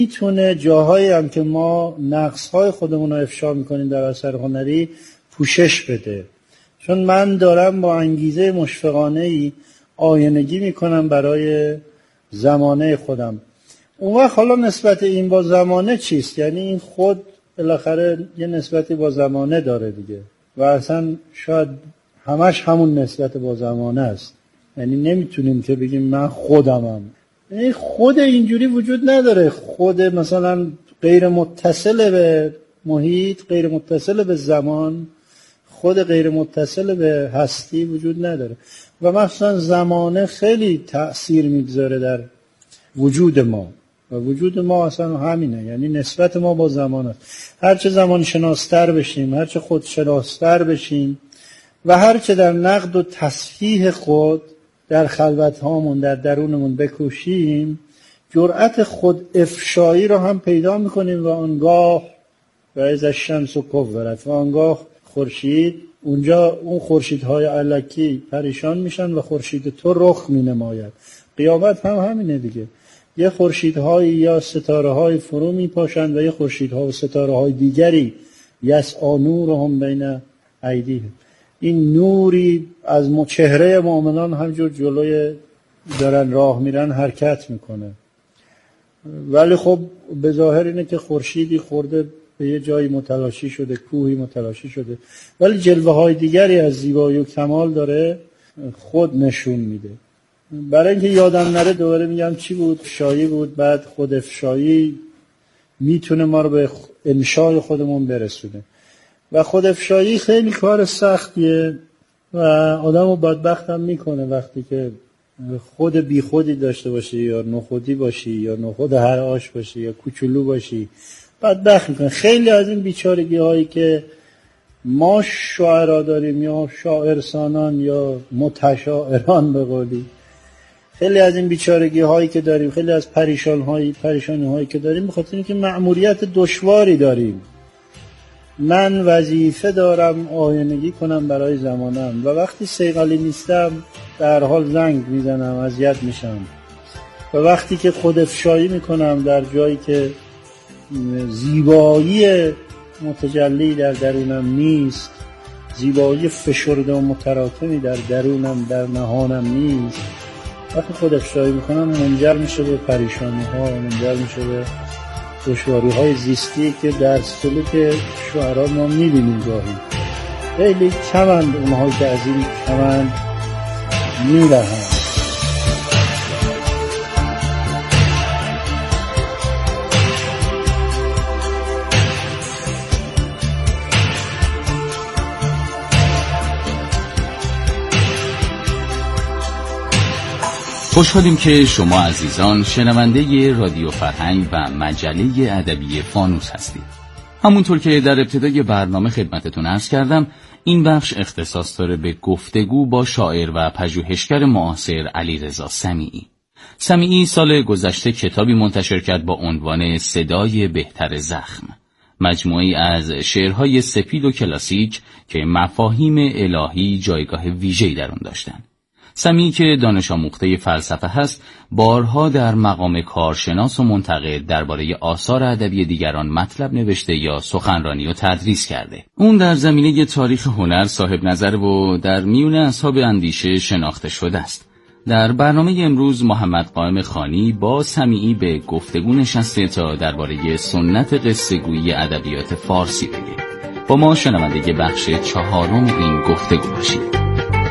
میتونه جاهایی هم که ما نقص‌های خودمون رو افشا میکنیم در اثر هنری پوشش بده. چون من دارم با انگیزه مشفقانه‌ای آینگی میکنم برای زمانه خودم. اون وقت حالا نسبت این با زمانه چیست؟ یعنی این خود بالاخره یه نسبتی با زمانه داره دیگه و اصلا شاید همش همون نسبت با زمانه است. یعنی نمیتونیم که بگیم من خودمم. یعنی خود اینجوری وجود نداره. خود مثلا غیر متصل به محیط، غیر متصل به زمان، خود غیر متصل به هستی وجود نداره و مثلا زمانه خیلی تأثیر میگذاره در وجود ما و وجود ما اصلا همینه. یعنی نسبت ما با زمان است. هرچه زمان شناستر بشیم، هرچه خود شناستر بشیم و هرچه در نقد و تصحیح خود در خلوت هامون در درونمون بکوشیم، جرأت خود افشایی رو هم پیدا میکنیم و آنگاه و از الشمس کورت و آنگاه خورشید، اونجا اون خورشیدهای الکی پریشان میشن و خورشید تو رخ مینماید. قیامت هم همینه دیگه. یه خورشیدهای یا ستاره‌های فرو میپاشند و یه خورشیدها و ستاره‌های دیگری یسعی نورهم بین ایدیهم. این نوری از چهره مؤمنان همجور جلوی دارن راه میرن حرکت میکنه. ولی خب به ظاهر اینه که خورشیدی خورده به یه جایی متلاشی شده، کوهی متلاشی شده، ولی جلوه های دیگری از زیبایی و کمال داره خود نشون میده. برای اینکه یادم نره دوباره میگم چی بود؟ افشایی بود. بعد خود افشایی میتونه ما رو به انشای خودمون برسونه و خود افشایی خیلی کار سختیه و آدم رو بدبخت هم میکنه وقتی که خود بی خودی داشته باشی یا نخودی باشی یا نخود هر آش باشی یا کوچولو باشی، بدبخت میکنه. خیلی از این بیچارگی هایی که ما شاعرها داریم یا شاعرسانان یا متشاعران به قولی، خیلی از این بیچارگی هایی که داریم، خیلی از پریشانی هایی که داریم به خاطر اینکه مأموریت دشواری داریم. من وظیفه دارم آینگی کنم برای زمانم و وقتی صیقلی نیستم در حال زنگ میزنم، اذیت میشم و وقتی که خود افشایی میکنم در جایی که زیبایی متجلی در درونم نیست، زیبایی فشرده و متراکمی در درونم در نهانم نیست، وقتی خود افشایی میکنم منجر میشه به پریشانی ها، منجر میشه به دشواری های زیستی که در سلوک شعرا ما میبینیم. گاهی خیلی کمند اونهایی که از این کمند میرهند. خوشحالیم که شما عزیزان شنونده رادیو فرهنگ و مجله ادبی فانوس هستید. همونطور که در ابتدای برنامه خدمتتون عرض کردم، این بخش اختصاص داره به گفتگو با شاعر و پژوهشگر معاصر علیرضا سمیعی. سمیعی سال گذشته کتابی منتشر کرد با عنوان صدای بهتر زخم، مجموعه‌ای از شعرهای سپید و کلاسیک که مفاهیم الهی جایگاه ویژه‌ای در آن داشتند. سمیعی که دانش آموخته فلسفه هست، بارها در مقام کارشناس و منتقد درباره آثار ادبی دیگران مطلب نوشته یا سخنرانی و تدریس کرده. اون در زمینه تاریخ هنر صاحب نظر و در میون اصحاب اندیشه شناخته شده است. در برنامه امروز محمد قائم خانی با سمیعی به گفتگو نشسته تا درباره سنت قصه‌گویی ادبیات فارسی بگه. با ما شنونده بخش 4 این گفتگو باشید.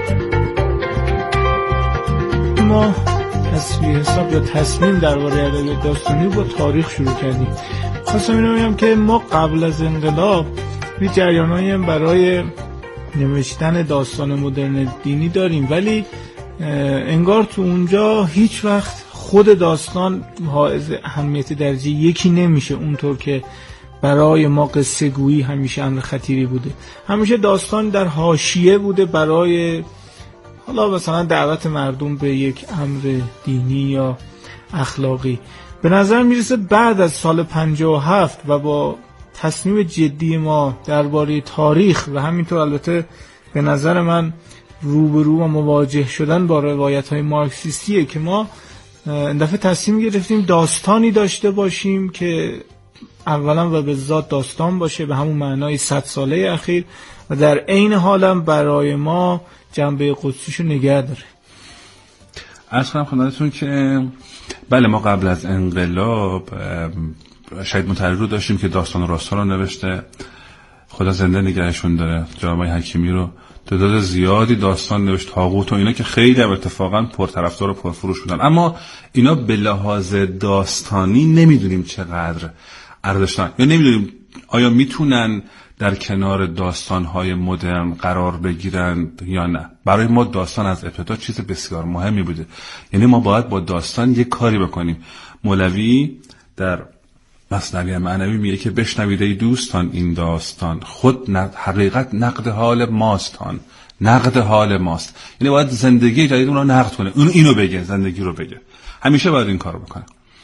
ما تصویر حساب یا تصمیم درباره ادبیات داستانی با تاریخ شروع کردیم. خواستم اینو بگم که ما قبل از انقلاب یه جریانایی برای نوشتن داستان مدرن دینی داریم، ولی انگار تو اونجا هیچ وقت خود داستان حائز اهمیت درجه یکی نمیشه، اونطور که برای ما قصه گویی همیشه امر خطیری بوده. همیشه داستان در حاشیه بوده برای حالا مثلا دعوت مردم به یک امر دینی یا اخلاقی. به نظر میرسه بعد از سال 57 و با تصمیم جدی ما درباره تاریخ و همینطور البته به نظر من روبرو و مواجه شدن با روایت‌های مارکسیستیه که ما این دفعه تصمیم گرفتیم داستانی داشته باشیم که اولا و به ذات داستان باشه به همون معنای 100 ساله اخیر و در عین حالم برای ما جنبه قدسیشو نگه داره. عرض کنم خدمتتون که بله ما قبل از انقلاب شاید متحری رو داشتیم که داستان راستان رو نوشته، خدا زنده نگهشون داره، جناب حکیمی رو تعداد زیادی داستان نوشت، طاغوت و اینا که خیلی هم اتفاقا پرطرفدار و پرفروش بودن، اما اینا به لحاظ داستانی نمیدونیم چقدر ارزش دارن یا نمیدونیم آیا میتونن در کنار داستان‌های مدرن قرار بگیرن یا نه. برای ما داستان از ابتدا چیز بسیار مهمی بوده، یعنی ما باید با داستان یک کاری بکنیم. مولوی در مثنوی معنوی میگه که بشنوید ای دوستان این داستان، خود حقیقت نقد حال ماستان، نقد حال ماست، یعنی باید زندگی جدید اون رو نقد کنه، اون اینو بگه، زندگی رو بگه، همیشه باید این کار بکنه.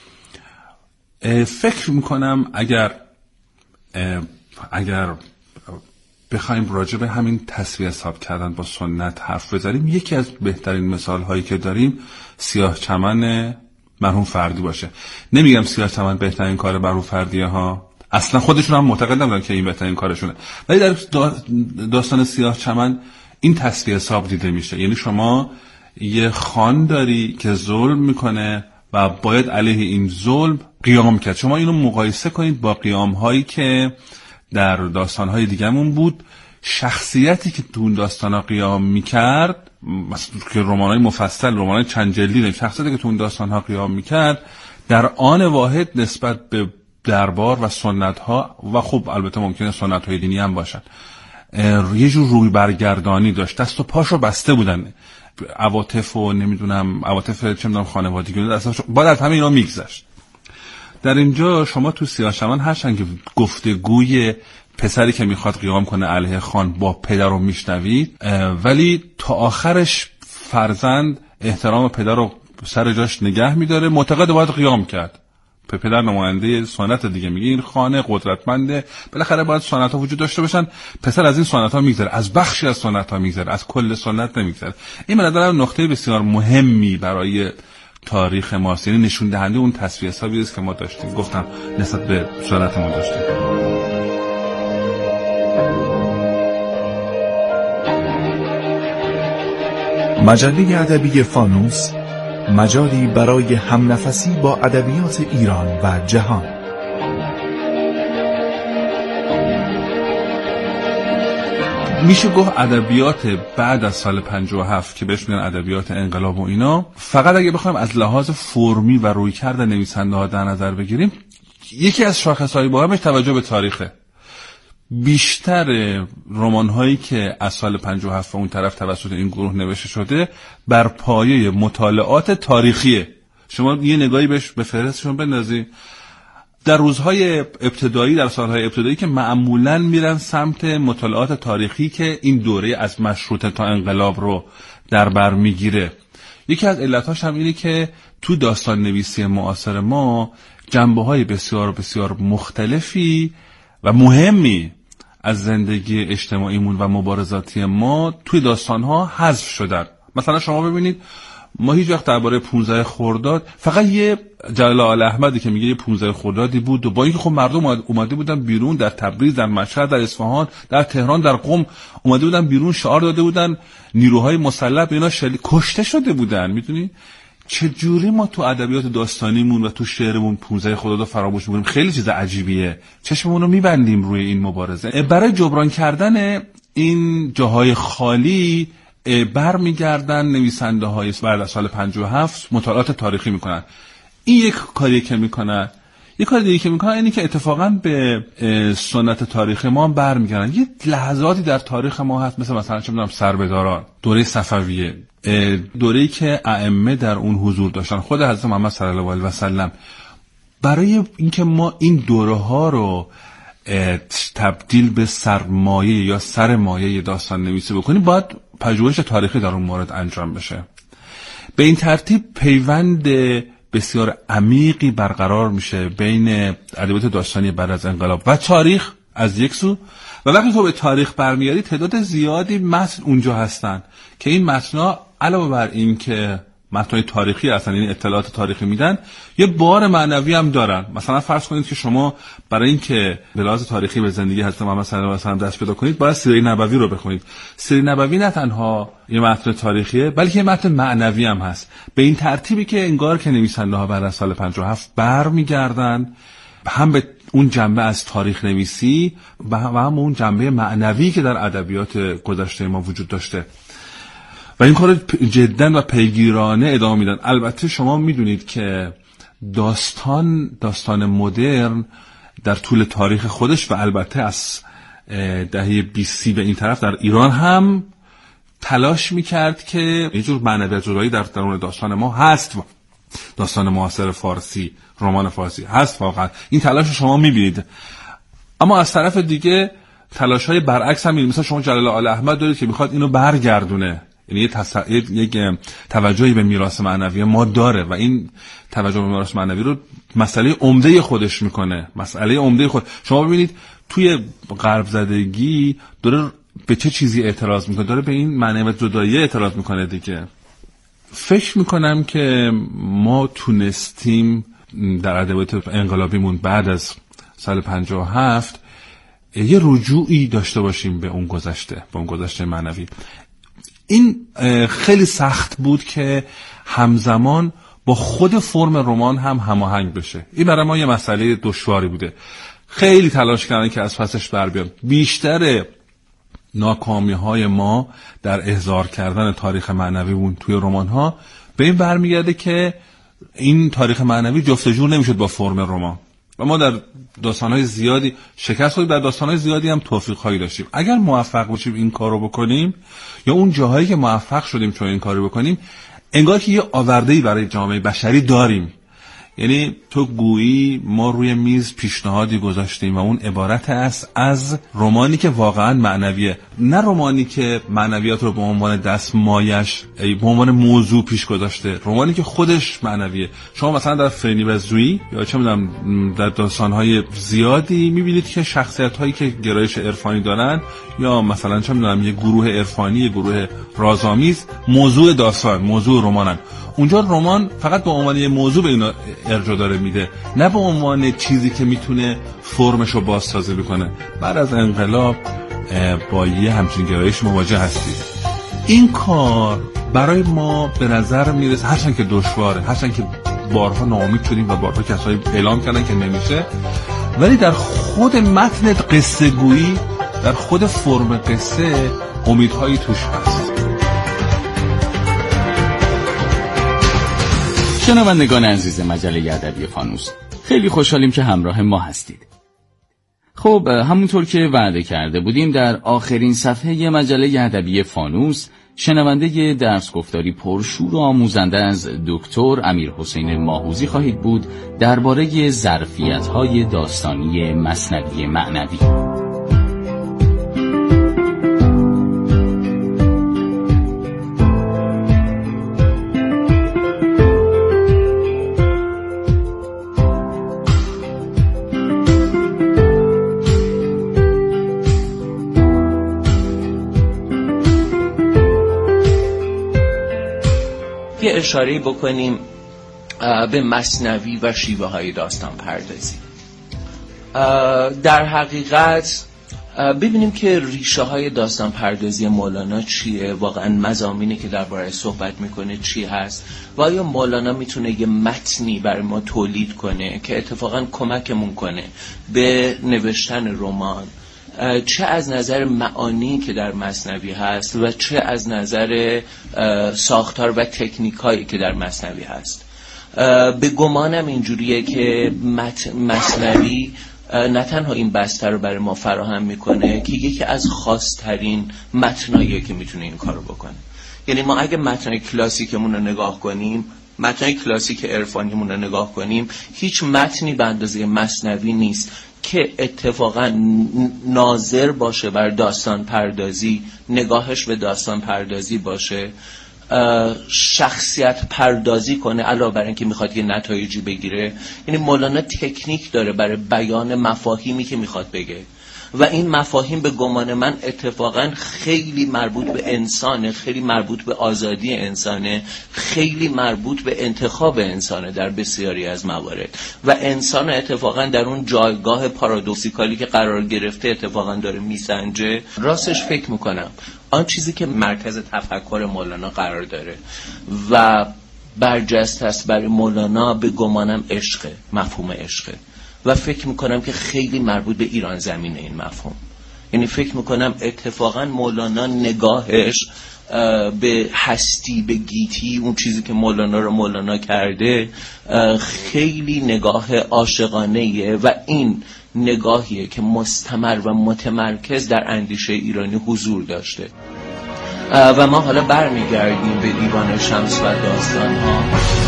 فکر میکنم اگر بخوایم راجع به همین تصویر حساب کردن با سنت حرف بزنیم، یکی از بهترین مثال هایی که داریم سیاه چمن مرحوم فردی باشه. نمیگم سیاه چمن بهترین کار مرحوم فردیه ها، اصلا خودشون هم معتقد نبودن که این بهترین کارشونه، ولی در داستان سیاه چمن این تصویر حساب دیده میشه. یعنی شما یه خان داری که ظلم میکنه و باید علیه این ظلم قیام کرد. شما اینو مقایسه کنید با قیام هایی که در داستان های دیگه‌مون بود. شخصیتی که تو اون داستانا قیام میکرد، مثلا که رمانای مفصل، رمانای چند جلدی، شخصیتی که تو اون داستانها قیام میکرد در آن واحد نسبت به دربار و سنت ها، و خب البته ممکنه سنت های دینی هم باشن، یه جور روی برگردانی داشت، دست و پاشو بسته بودن، عواطف و نمیدونم عواطف چه میدونم خانوادگی باید از همه اینا میگذشت. در اینجا شما تو سیاه چمن هرچند که گفتگوی پسری که میخواد قیام کنه علیه خان با پدر رو میشنوید، ولی تا آخرش فرزند احترام پدر رو سر جاش نگه میداره، معتقد باید قیام کرد. پدر نماینده سنت دیگه میگه این خانه قدرتمنده، بالاخره باید سنت ها وجود داشته باشن. پسر از این سنت ها میگذره، از بخشی از سنت ها میگذره، از کل سنت نمیگذره. این به نظرم نقطه بسیار مهمی برای تاریخ ماست، یعنی نشون دهنده اون تصفیه حسابی است که ما داشتیم، گفتم نسبت به سنت ما داشتیم. مجله ادبی فانوس، مجالی برای همنفسی با ادبیات ایران و جهان. میشه گفت ادبیات بعد از سال 57 که بهش میگن ادبیات انقلاب و اینا، فقط اگه بخوایم از لحاظ فرمی و رویکرد نویسنده ها در نظر بگیریم، یکی از شاخصهای مهمش توجه به تاریخه. بیشتر رمان هایی که از سال 57 و اون طرف توسط این گروه نوشته شده بر پایه مطالعات تاریخیه. شما یه نگاهی بهش به فهرستشون بندازی. در روزهای ابتدایی، در سالهای ابتدایی که معمولاً میرن سمت مطالعات تاریخی که این دوره از مشروطه تا انقلاب رو در بر میگیره. یکی از علتاش هم اینه که تو داستان نویسی معاصر ما جنبه‌های بسیار بسیار مختلفی و مهمی از زندگی اجتماعیمون و مبارزاتی ما توی داستان‌ها حذف شدن. مثلا شما ببینید ما هیچ وقت درباره 15 خرداد، فقط یه جلال آل احمدی که میگه 15 خردادی بود و با اینکه خب مردم اومده بودن بیرون، در تبریز، در مشهد، در اصفهان، در تهران، در قم اومده بودن بیرون، شعار داده بودن، نیروهای مسلح اینا کشته شده بودن. میدونی چه جوری ما تو ادبیات داستانیمون و تو شعرمون 15 خرداد رو فراموش می‌کنیم؟ خیلی چیز عجیبیه. چشممون رو می‌بندیم روی این مبارزه. برای جبران کردن این جاهای خالی برمیگردن نویسنده های بعد از سال 57 مطالعات تاریخی میکنن. این یک کاری که میکنن. یک کار دیگه که میکنن اینی که اتفاقا به سنت تاریخ ما برمیگردن. یه لحظاتی در تاریخ ما هست مثلا چه میدونم سربداران، دوره صفویه، دوره‌ای که ائمه در اون حضور داشتن، خود حضرت محمد صلی الله علیه و سلم. برای اینکه ما این دوره ها رو تبدیل به سرمایه یا سرمایه داستان نویسی بکنیم، باید پژوهش تاریخی در اون مورد انجام بشه. به این ترتیب پیوند بسیار عمیقی برقرار میشه بین ادبیات داستانی بعد از انقلاب و تاریخ از یک سو، و وقتی تو به تاریخ برمیاری تعداد زیادی متن اونجا هستن که این متن‌ها علاوه بر این که متن تاریخی هستن، یعنی اطلاعات تاریخی میدن، یه بار معنوی هم دارن. مثلا فرض کنید که شما برای اینکه به لحاظ تاریخی به زندگی حضرت محمد صلی الله علیه و آله دست پیدا کنید باید سیره نبوی رو بخونید. سیره نبوی نه تنها یه متن تاریخیه بلکه یه متن معنوی هم هست، به این ترتیبی که انگار که نویسنده ها بعد از سال 57 برمیگردن هم به اون جنبه از تاریخ نویسی و هم اون جنبه معنوی که در ادبیات گذشته ما وجود داشته و این کار جداً و پیگیرانه ادامه میدن. البته شما میدونید که داستان مدرن در طول تاریخ خودش و البته از دهه 20 به این طرف در ایران هم تلاش میکرد که یه جور معنویت زدایی در درون داستان ما هست. داستان معاصر فارسی، رمان فارسی هست، واقعا این تلاش رو شما میبینید. اما از طرف دیگه تلاش‌های برعکس هم می‌بینید. مثلا شما جلال آل احمد دارید که میخواد اینو برگردونه، یعنی یک توجهی به میراث معنوی ما داره و این توجه به میراث معنوی رو مسئله عمده خودش میکنه. شما ببینید توی غرب زدگی داره به چه چیزی اعتراض میکنه، داره به این معنویت زدایی اعتراض میکنه دیگه. فکر میکنم که ما تونستیم در ادبیات انقلابیمون بعد از سال 57 یه رجوعی داشته باشیم به اون گذشته معنوی. این خیلی سخت بود که همزمان با خود فرم رمان هم هماهنگ بشه. این برای ما یه مسئله دشواری بوده. خیلی تلاش کردن که از پسش بر بیان. بیشتر ناکامی‌های ما در احضار کردن تاریخ معنویمون توی رمان‌ها به این برمیگرده که این تاریخ معنوی جفت جور نمیشد با فرم رمان و ما در داستان‌های زیادی شکست خوردیم، در داستان‌های زیادی هم توفیق‌هایی داشتیم. اگر موفق باشیم این کارو بکنیم یا اون جاهایی که موفق شدیم چون این کارو بکنیم، انگار که یه آورده‌ای برای جامعه بشری داریم. یعنی تو گویی ما روی میز پیشنهادی گذاشتیم و اون عبارت است از رمانی که واقعا معنویه، نه رمانی که معنویات رو به عنوان دستمایش به عنوان موضوع پیش گذاشته، رمانی که خودش معنویه. شما مثلا در فرینی و زویی یا چه می‌دونم در داستان‌های زیادی می‌بینید که شخصیت‌هایی که گرایش عرفانی دارن یا مثلا چه می‌دونم یه گروه عرفانی، یه گروه رازآمیز موضوع داستان، موضوع رمانن. اونجا رمان فقط به عنوان یه موضوع به اینا ارجاع داره میده، نه به عنوان چیزی که میتونه فرمشو بازسازی بکنه. بعد از انقلاب با یه همچین گرایش مواجه هستید. این کار برای ما به نظر میرسه هرچند که دشواره، هرچند که بارها ناامید شدیم و بارها کسایی اعلام کردن که نمیشه، ولی در خود متن قصه گویی، در خود فرم قصه امیدهایی توش هست. شنوندگان عزیز مجله ادبی فانوس، خیلی خوشحالیم که همراه ما هستید. خب همونطور که وعده کرده بودیم در آخرین صفحه مجله ادبی فانوس شنونده درس گفتاری پرشور و آموزنده از دکتر امیرحسین ماهوزی خواهید بود درباره ظرفیت‌های داستانی مثنوی معنوی. اشاره بکنیم به مثنوی و شیوه های داستان پردازی. در حقیقت ببینیم که ریشه های داستان پردازی مولانا چیه، واقعا مضامینی که درباره صحبت میکنه چی هست و آیا مولانا میتونه یه متنی برای ما تولید کنه که اتفاقا کمکمون کنه به نوشتن رمان، چه از نظر معانی که در مثنوی هست و چه از نظر ساختار و تکنیکایی که در مثنوی هست. به گمانم اینجوریه که مثنوی نه تنها این بستر رو برای ما فراهم میکنه که یکی از خاص‌ترین متناییه که میتونه این کارو بکنه. یعنی ما اگه متن کلاسیکمون رو نگاه کنیم، متن کلاسیک عرفانیمون رو نگاه کنیم، هیچ متنی به اندازه مثنوی نیست که اتفاقا ناظر باشه بر داستان پردازی، نگاهش به داستان پردازی باشه، شخصیت پردازی کنه علاوه بر اینکه میخواد یه نتایجی بگیره. یعنی مولانا تکنیک داره برای بیان مفاهیمی که میخواد بگه و این مفاهیم به گمان من اتفاقا خیلی مربوط به انسانه، خیلی مربوط به آزادی انسانه، خیلی مربوط به انتخاب انسانه در بسیاری از موارد و انسان اتفاقا در اون جایگاه پارادوکسیکالی که قرار گرفته اتفاقا داره میسنجه. راستش فکر میکنم آن چیزی که مرکز تفکر مولانا قرار داره و برجسته است برای مولانا به گمانم عشقه، مفهوم عشقه و فکر میکنم که خیلی مربوط به ایران زمینه این مفهوم. یعنی فکر میکنم اتفاقا مولانا نگاهش به هستی، به گیتی، اون چیزی که مولانا رو مولانا کرده خیلی نگاه عاشقانه‌ایه و این نگاهیه که مستمر و متمرکز در اندیشه ایرانی حضور داشته. و ما حالا برمیگردیم به دیوان شمس و داستان‌ها.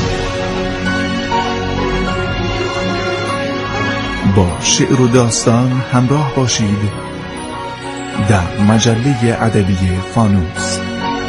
با شعر و داستان همراه باشید در مجله ادبی فانوس.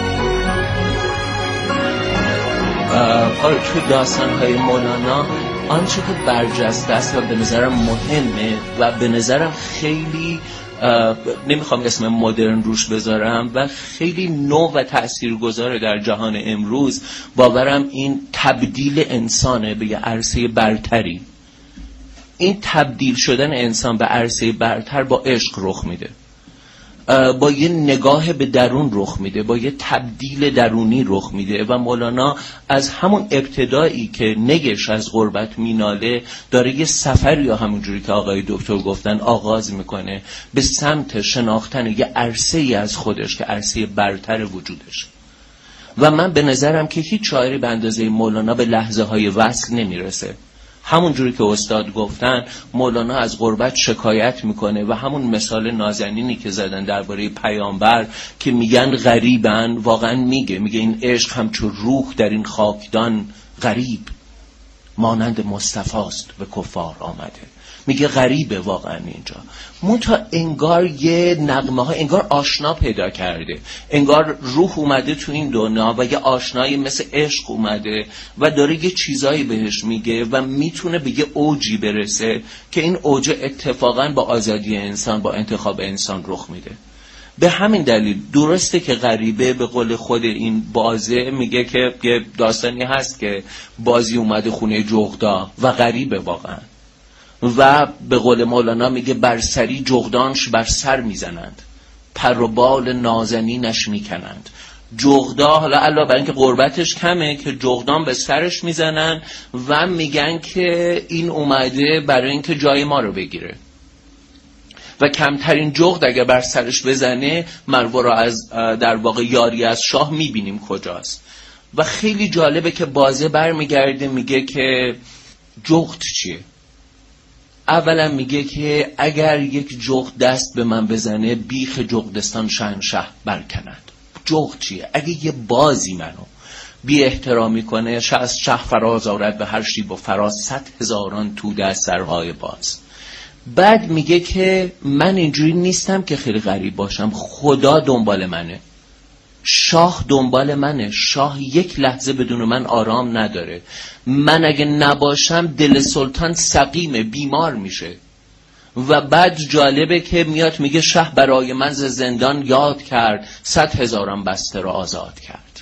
تو داستان‌های مولانا آنچه که برجسته است و به نظرم مهمه و به نظرم خیلی نمیخوام اسم مدرن روش بذارم و خیلی نو و تاثیرگذاره در جهان امروز، باورم این تبدیل انسانه به یه عرصه برتری. این تبدیل شدن انسان به عرصه برتر با عشق رخ میده، با یه نگاه به درون رخ میده، با یه تبدیل درونی رخ میده و مولانا از همون ابتدایی که نگش از غربت میناله داره یه سفر یا همونجوری که آقای دکتر گفتن آغاز میکنه به سمت شناختن یه عرصه‌ای از خودش که عرصه برتر وجودش. و من به نظرم که هیچ شاعری به اندازه مولانا به لحظه های وصل نمیرسه. همون جوری که استاد گفتن مولانا از غربت شکایت میکنه و همون مثال نازنینی که زدن درباره پیامبر که میگن غریبن، واقعا میگه این عشق همچون روح در این خاکدان غریب مانند مصطفاست به کفار آمده. میگه غریبه واقعا اینجا، منتها انگار یه نغمه ها انگار آشنا پیدا کرده، انگار روح اومده تو این دنیا و یه آشنایی مثل عشق اومده و داره یه چیزایی بهش میگه و میتونه به یه اوجی برسه که این اوج اتفاقا با آزادی انسان، با انتخاب انسان رخ میده. به همین دلیل درسته که غریبه به قول خود این بازه میگه که یه داستانی هست که بازی اومده خونه جغدا و غریبه واقعا و به قول مولانا میگه بر سری جغدانش بر سر میزنند، پر و بال نازنینش میکنند. جغدا حالا علاوه بر اینکه قربتش کمه که جغدان به سرش میزنن و میگن که این اومده برای اینکه جای ما رو بگیره و کمترین جغد اگر بر سرش بزنه مروا رو از در واقع یاری از شاه میبینیم کجاست. و خیلی جالبه که بازه برمیگرده میگه که جغد چیه؟ اولا میگه که اگر یک جغد دست به من بزنه بیخ جغدستان شهنشه برکند. جغد چیه؟ اگه یه بازی منو بی احترامی کنه از شه فراز آورد به هر شیب و فراز 100,000 توده از سرهای باز. بعد میگه که من اینجوری نیستم که خیلی غریب باشم، خدا دنبال منه، شاه دنبال منه، شاه یک لحظه بدون من آرام نداره، من اگه نباشم دل سلطان سقیمه، بیمار میشه. و بعد جالبه که میاد میگه شه برای من ز زندان یاد کرد 100,000 بسته را آزاد کرد.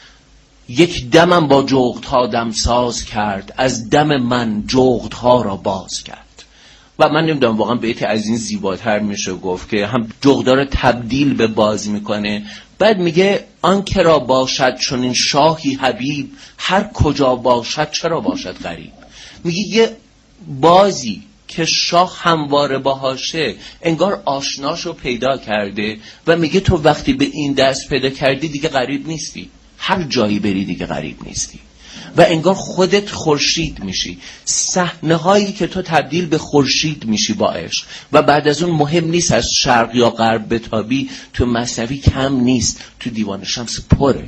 یک دمم با جغدها دمساز کرد، از دم من جغدها را باز کرد. و من نمیدونم واقعا بیت از این زیباتر میشه گفت که هم جغدا رو تبدیل به باز میکنه. بعد میگه آن که را باشد چون این شاهی حبیب، هر کجا باشد چرا باشد غریب. میگه یه بازی که شاه همواره باهاشه انگار آشناشو پیدا کرده و میگه تو وقتی به این دست پیدا کردی دیگه غریب نیستی، هر جایی بری دیگه غریب نیستی و انگار خودت خورشید میشی. صحنه هایی که تو تبدیل به خورشید میشی با عشق و بعد از اون مهم نیست از شرق یا غرب بتابی، تو مثنوی کم نیست، تو دیوان شمس پره.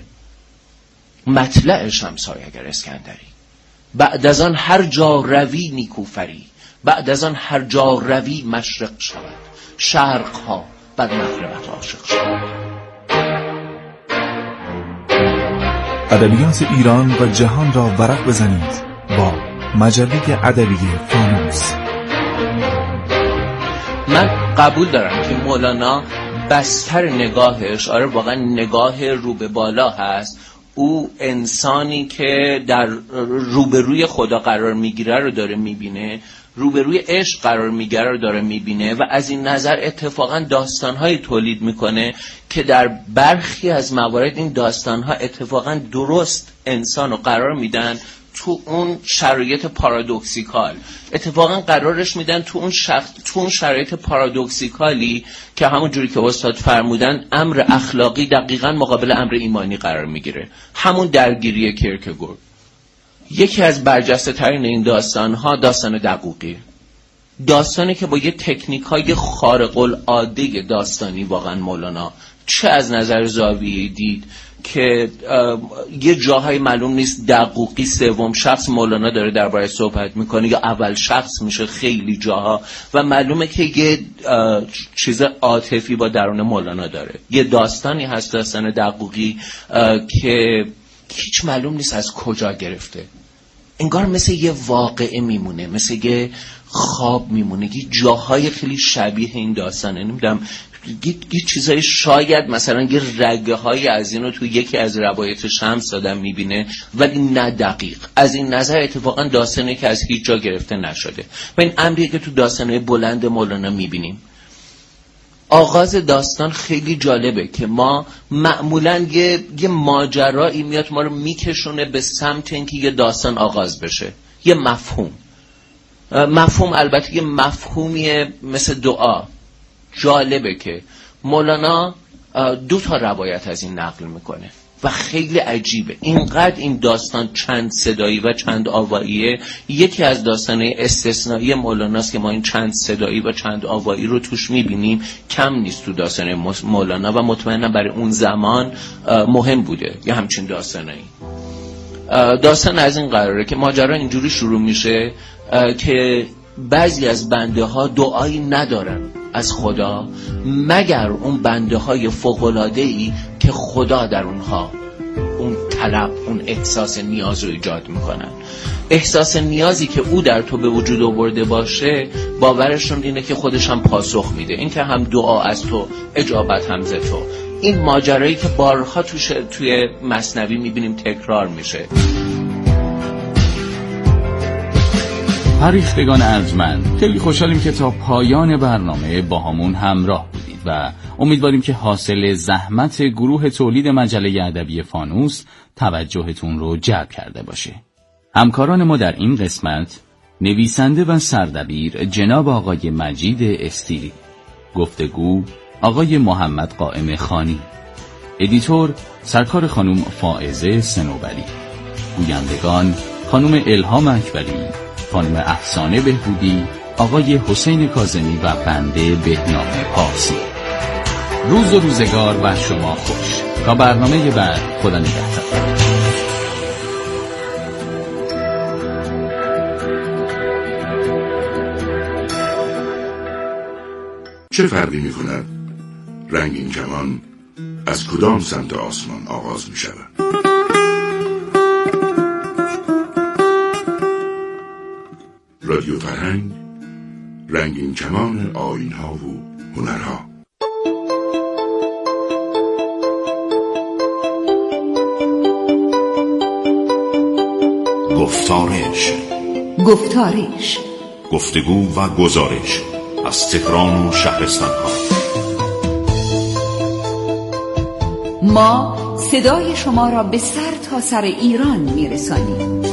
مطلع شمسای اگر اسکندری، بعد از آن هر جا روی نیکوفری، بعد از آن هر جا روی مشرق شود، شرق ها بر مغربت عاشق شود. ادبیات ایران و جهان را ورق بزنید با مجله ادبی فانوس. من قبول دارم که مولانا بستر نگاهش واقعا نگاه رو به بالا هست. او انسانی که در روبروی خدا قرار میگیره رو داره میبینه، روبروی عشق قرار میگیره رو داره میبینه و از این نظر اتفاقا داستانهایی تولید میکنه که در برخی از موارد این داستانها اتفاقا درست انسان رو قرار میدن تو اون شرایط پارادوکسیکال، اتفاقا قرارش میدن تو اون شرایط پارادوکسیکالی که همون جوری که استاد فرمودن امر اخلاقی دقیقاً مقابل امر ایمانی قرار میگیره. همون درگیری کیرکگور. یکی از برجسته ترین این داستانها داستان دقوقی، داستانی که با یه تکنیکای خارق العاده داستانی واقعا مولانا چه از نظر زاویه دید که یه جاهای معلوم نیست دقوقی سوم شخص مولانا داره درباره صحبت میکنه یا اول شخص میشه خیلی جاها و معلومه که یه چیز عاطفی با درون مولانا داره. یه داستانی هست داستان دقوقی که هیچ معلوم نیست از کجا گرفته، انگار مثل یه واقعه میمونه، مثل یه خواب میمونه، یه جاهای خیلی شبیه این داستانه. نمیدونم یه چیزای شاید مثلا یه رگه های از اینو تو یکی از روایت شمس دادم میبینه ولی نه دقیق. از این نظر اتفاقا داستانی که از هیچ جا گرفته نشده و این امریه که تو داستانهای بلند مولانا میبینیم. آغاز داستان خیلی جالبه که ما معمولا یه ماجرایی میاد ما رو میکشونه به سمت اینکه یه داستان آغاز بشه. یه مفهوم البته یه مفهومیه مثل دعا. جالبه که مولانا 2 روایت از این نقل میکنه و خیلی عجیبه. اینقدر این داستان چند صدایی و چند آواییه. یکی از داستانهای استثنایی مولاناست که ما این چند صدایی و چند آوایی رو توش میبینیم. کم نیست تو داستان مولانا و مطمئنم برای اون زمان مهم بوده یه همچین داستانایی. داستان از این قراره که ماجرا اینجوری شروع میشه که بعضی از بنده ها دعایی ندارن از خدا مگر اون بنده های فوق‌العاده‌ای که خدا در اونها اون طلب، اون احساس نیاز رو ایجاد میکنن. احساس نیازی که او در تو به وجود آورده باشه باورشون اینه که خودش هم پاسخ میده، این که هم دعا از تو، اجابت هم ز تو. این ماجرایی که بارها توی مثنوی میبینیم تکرار میشه. پریختگان ارجمند، خیلی خوشحالیم که تا پایان برنامه با همون همراه بودید و امیدواریم که حاصل زحمت گروه تولید مجله ادبی فانوس توجهتون رو جلب کرده باشه. همکاران ما در این قسمت نویسنده و سردبیر جناب آقای مجید استیری، گفتگو آقای محمد قائم خانی، ادیتور سرکار خانم فائزه سنوبری، گویندگان خانم الهام اکبری، خانم افسانه بهبودی، آقای حسین کاظمی و بنده بهنام پارسی. روز و روزگار و شما خوش. تا برنامه بعد، خدا نگهدار. چه فرقی می کند رنگین کمان از کدام سمت آسمان آغاز می شود؟ رادیو فرهنگ، رنگین کمان آیین‌ها و هنرها. گفتارش گفتگو و گزارش از تهران و شهرستان‌ها. ما صدای شما را به سر تا سر ایران میرسانیم.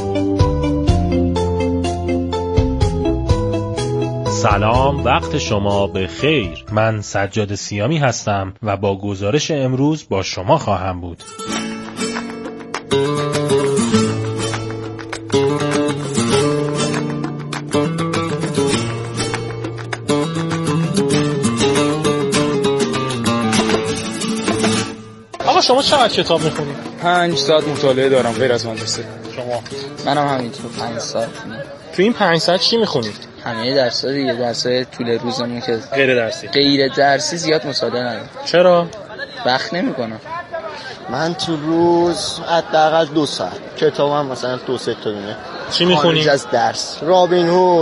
سلام، وقت شما به خیر. من سجاد سیامی هستم و با گزارش امروز با شما خواهم بود. آقا شما چقدر کتاب میخونید؟ 5 ساعت مطالعه دارم غیر از مدرسه. شما؟ منم همینطور 5 ساعت. تو این 5 ساعت چی میخونید؟ همه درس‌ها دیگه، درس‌های طول روزمون که غیر درسی زیاد مطالعه ندارم. چرا؟ وقت نمی‌کنم. من تو روز حداقل 2 ساعت کتابم مثلا 2-3 تا دونه. چی میخونی؟ از درس رابین هود،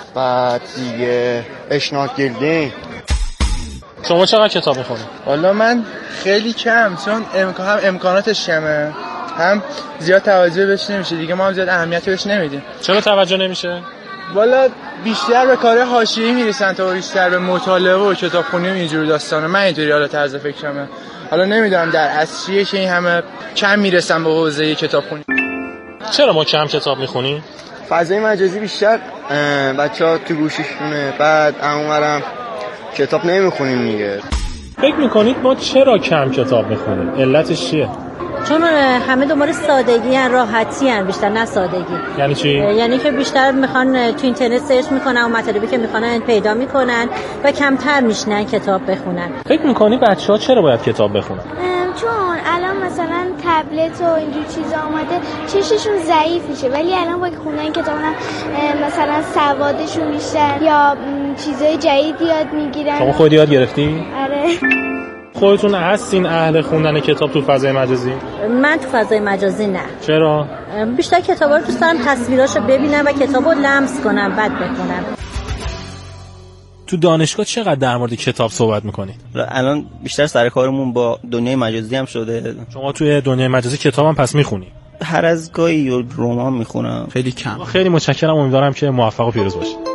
بعد دیگه اشناک گلدین. شما چقدر کتاب میخونید؟ والا من خیلی کم، چون هم امکاناتش کمه، هم زیاد توجه بهش نمیشه دیگه، ما هم زیاد اهمیتی بهش نمیدیم. چرا توجه نمیشه؟ والا بیشتر به کار حاشیه‌ای میرسن تا بیشتر به مطالعه و کتابخونی و اینجور داستانا. من اینطوری حالا طرز فکرمه. حالا نمیدونم در اصل چیه که این همه کم میرسن به حوزه کتابخونی. چرا ما کم کتاب میخونیم؟ فضای مجازی بیشتر بچه‌ها تو گوشیشونه، بعد اونورم کتاب نمیخونیم دیگه. فکر میکنید ما چرا کم کتاب میخونیم؟ علتش چیه؟ چون همه دنبال سادگی ان، راحتی ان بیشتر، نه سادگی. یعنی چی؟ یعنی که بیشتر میخوان تو اینترنت سرچ میکنن و مطالبی که میخوان پیدا میکنن و کمتر میشنن کتاب بخونن. فکر میکنی بچه‌ها چرا باید کتاب بخونن؟ چون الان مثلا تبلت و اینجور چیزا اومده چششون ضعیف میشه، ولی الان با خوندن کتاب مثلا سوادشون بیشتر یا چیزای جدید یاد میگیرن. شما خودت یاد گرفتی؟ آره. خودتون هستین اهل خوندن کتاب تو فضای مجازی؟ من تو فضای مجازی نه. چرا؟ بیشتر کتابا رو دوست دارم تصویراشو ببینم و کتابو لمس کنم بعد بخونم. تو دانشگاه چقدر در مورد کتاب صحبت میکنید؟ الان بیشتر سر کارمون با دنیای مجازی هم شده. شما توی دنیای مجازی کتاب هم پس میخونی؟ هر از گاهی رمان میخونم. خیلی کم. خیلی متشکرم، امیدوارم که موفق و پیروز باشید.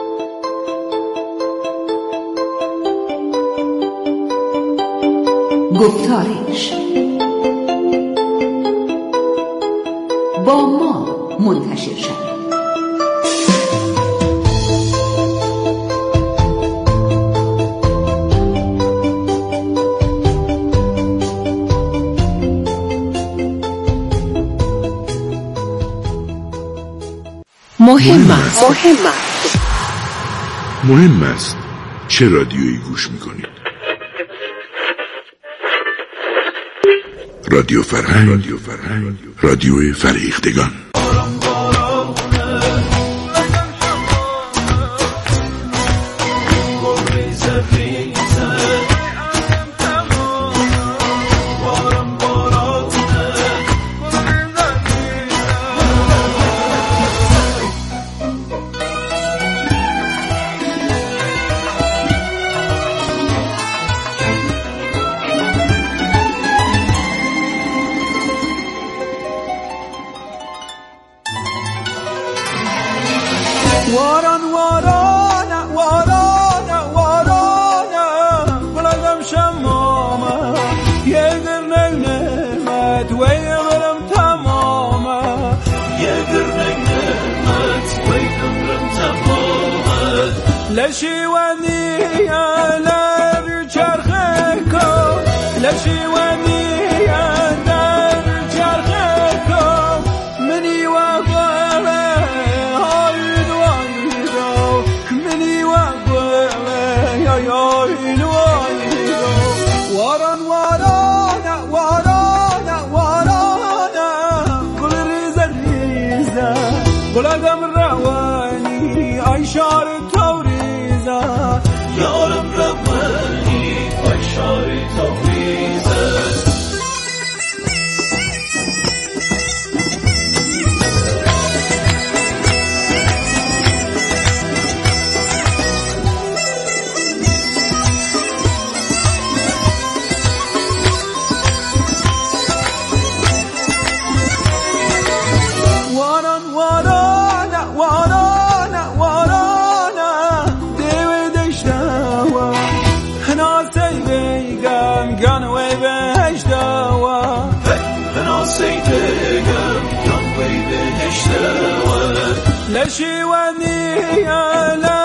گفتارش با ما منتشر شد. مهم است چه رادیویی گوش میکنید. رادیو فرهنگ، رادیو فرهیختگان. لشی و نیا